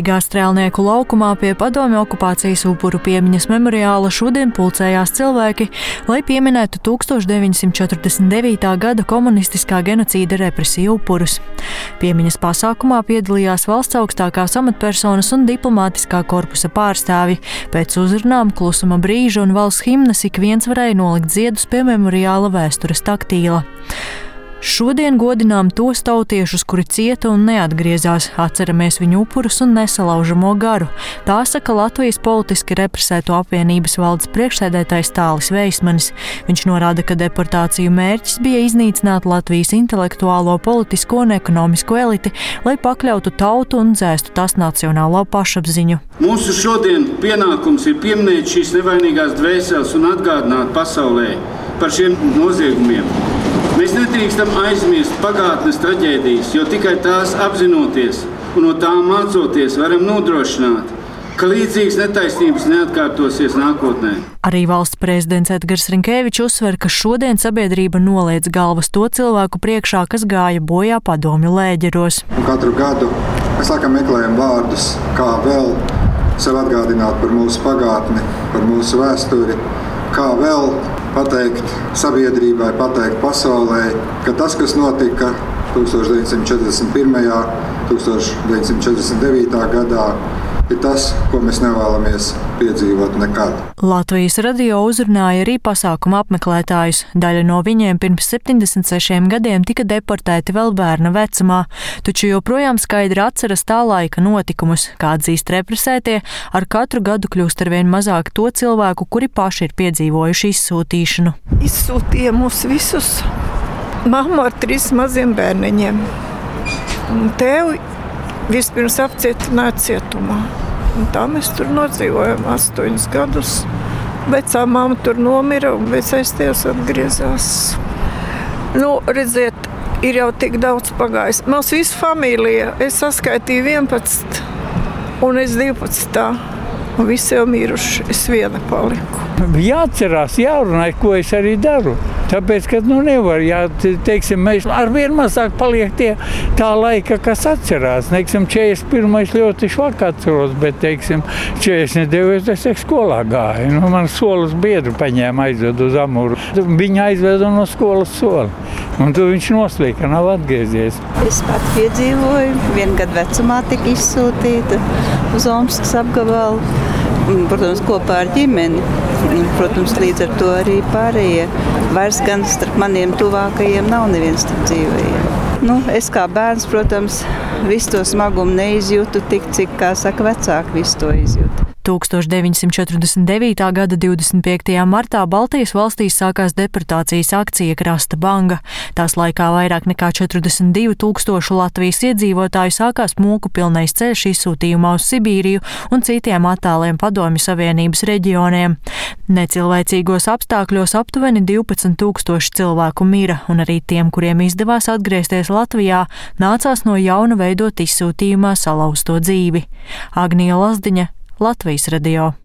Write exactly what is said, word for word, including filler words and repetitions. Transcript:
Rīgā Strēlnieku laukumā pie padomju okupācijas upuru piemiņas memoriāla šodien pulcējās cilvēki, lai pieminētu tūkstoš deviņsimt četrdesmit devītā gada komunistiskā genocīda represiju upurus. Piemiņas pasākumā piedalījās valsts augstākās amatpersonas un diplomātiskā korpusa pārstāvji. Pēc uzrunām, klusuma brīža un valsts himnas ik viens varēja nolikt ziedus pie memoriāla vēstures taktīla. Šodien godinām tos tautiešus, kuri cieta un neatgriezās, atceramies viņu upurus un nesalaužamo garu. Tā saka Latvijas politiski represēto apvienības valdes priekšsēdētājs Tālis Veismanis. Viņš norāda, ka deportāciju mērķis bija iznīcināt Latvijas intelektuālo, politisko un ekonomisko eliti, lai pakļautu tautu un dzēstu tās nacionālo pašapziņu. Mūsu šodien pienākums ir pieminēt šīs nevainīgās dvēseles un atgādināt pasaulē par šiem noziegumiem. Mēs nedrīkstam aizmirst pagātnes traģēdijas, jo tikai tās apzinoties un no tām mācoties varam nodrošināt, ka līdzīgas netaisnības neatkārtosies nākotnē. Arī valsts prezidents Edgars Rinkēvičs uzsver, ka šodien sabiedrība noliec galvas to cilvēku priekšā, kas gāja bojā padomju lēģeros. Un katru gadu mēs laikam meklējam vārdus, kā vēl sev atgādināt par mūsu pagātni, par mūsu vēsturi, kā vēl pateikt sabiedrībai, pateikt pasaulē, ka tas, kas notika tūkstoš deviņsimt četrdesmit pirmajā, tūkstoš deviņsimt četrdesmit devītā gadā, ir tas, ko mēs nevēlamies piedzīvot nekad. Latvijas radio uzrunāja arī pasākuma apmeklētājus. Daļa no viņiem pirms septiņdesmit sešiem gadiem tika deportēti vēl bērna vecumā, taču joprojām skaidri atceras tā laika notikumus, kā atzīst represētie, ar katru gadu kļūst arvien mazāk to cilvēku, kuri paši ir piedzīvojuši izsūtīšanu. Izsūtīja mūs visus, mammu ar trīs maziem bērniņiem. Un tevi vispirms apcietināja cietumā. Un tā mēs tur nodzīvojam astoņus gadus. Vecā mamma tur nomira un vecais tēvs atgriezās. Nu, redziet, ir jau tik daudz pagājis. Mums visa familija, es saskaitīju vienpadsmit un es divpadsmit. Un visi jau miruši, es viena paliku. Jāatcerās, jārunā, ko es arī daru. Tāpēc, ka nu nevar, jā, teiksim, mēs ar vien mazāk paliek tie tā laika, kas atcerās. Teiksim, četrdesmit pirmais ļoti švak atceros, bet, teiksim, četrdesmit devītais es tiek skolā gāju. Nu, man solas biedru paņēma aizved uz Amuru. Viņa aizveda no skolas soli. Un tu viņš noslīka, nav atgriezies. Es pat piedzīvoju, vienu gadu vecumā tika izsūtīta uz Omskas apgabalu. Protams, kopā ar ģimeni. Protams, līdz ar to arī pārējie. Vairs gan starp maniem tuvākajiem nav neviens starp dzīvajiem. Nu, es kā bērns, protams, visu to smagumu neizjūtu tik, cik, kā saka, vecāki visu to izjūta. tūkstoš deviņsimt četrdesmit devītā gada divdesmit piektajā martā Baltijas valstīs sākās deportācijas akcija Krasta Banga. Tās laikā vairāk nekā četrdesmit divi tūkstoši Latvijas iedzīvotāju sākās mūku pilnais ceļš izsūtījumā uz Sibīriju un citiem attāliem Padomju Savienības reģioniem. Necilvēcīgos apstākļos aptuveni divpadsmit tūkstoši cilvēku mira, un arī tiem, kuriem izdevās atgriezties Latvijā, nācās no jauna veidot izsūtījumā salauzto dzīvi. Agnija Lazdiņa, Latvijas radio.